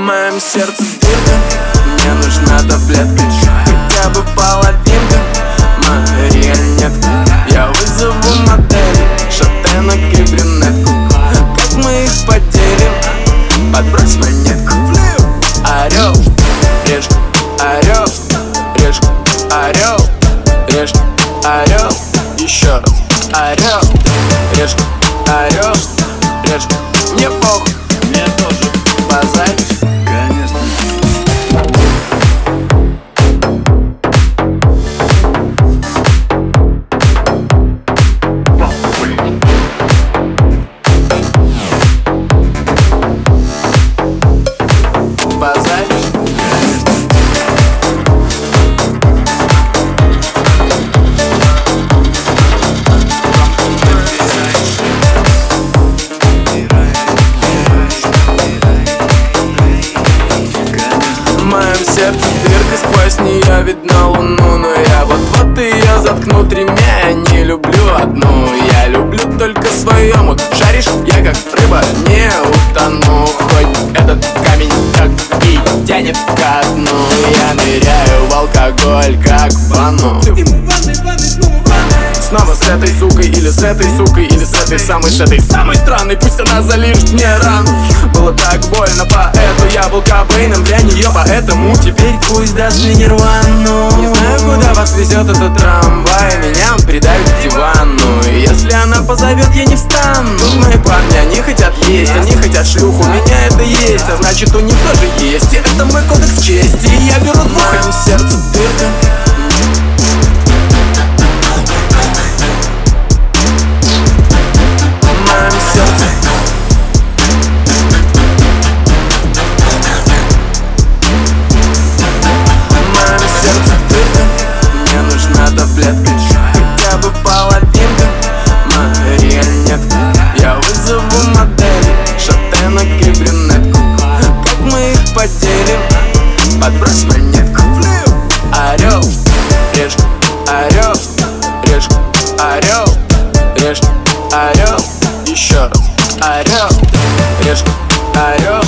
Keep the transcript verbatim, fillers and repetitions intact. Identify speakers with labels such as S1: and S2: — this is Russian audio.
S1: моем сердце дырка, мне нужна таблетка, хотя бы половинка. Марионетка, я вызову модель, шатенок и брюнетку. Как мы их поделим? Подбрось монетку. Орел, режь, орел, режь, орел, режь, орел. Еще раз. Орел, режь, орел, режь. Мне похуй,
S2: мне тоже.
S1: базаришь?
S2: Конечно.
S1: Базаришь? В моем сердце дырка, сквозь нее видно луну. Но я вот-вот ее заткну тремя. Я не люблю одну, я люблю только своем. Вот шаришь, я как рыба не утону. Хоть этот камень так и тянет ко дну. Я ныряю в алкоголь, как в ванну. Снова с этой сукой, или с этой сукой, или с этой самой, с этой самой странной. Пусть она залижет мне рану. Было так больно, поэтому я был Кобейном для нее. Поэтому теперь пусть даст мне нирвану. Не знаю, куда вас везет этот трамвай, меня он придавит к дивану. И если она позовет, я не встану. Тут мои парни, они хотят есть, они хотят шлюху, у меня это есть, а значит у них тоже есть. И это мой кодекс чести, и я беру двух. В моем сердце дырка. Таблетка, хотя бы половинка. Марионетка, я вызову модель, шатенок и брюнетку. Как мы их поделим? Подбрось монетку. Орел, режь, орел, режь, орел, режь, орел. Еще раз. Орел, режь, орел,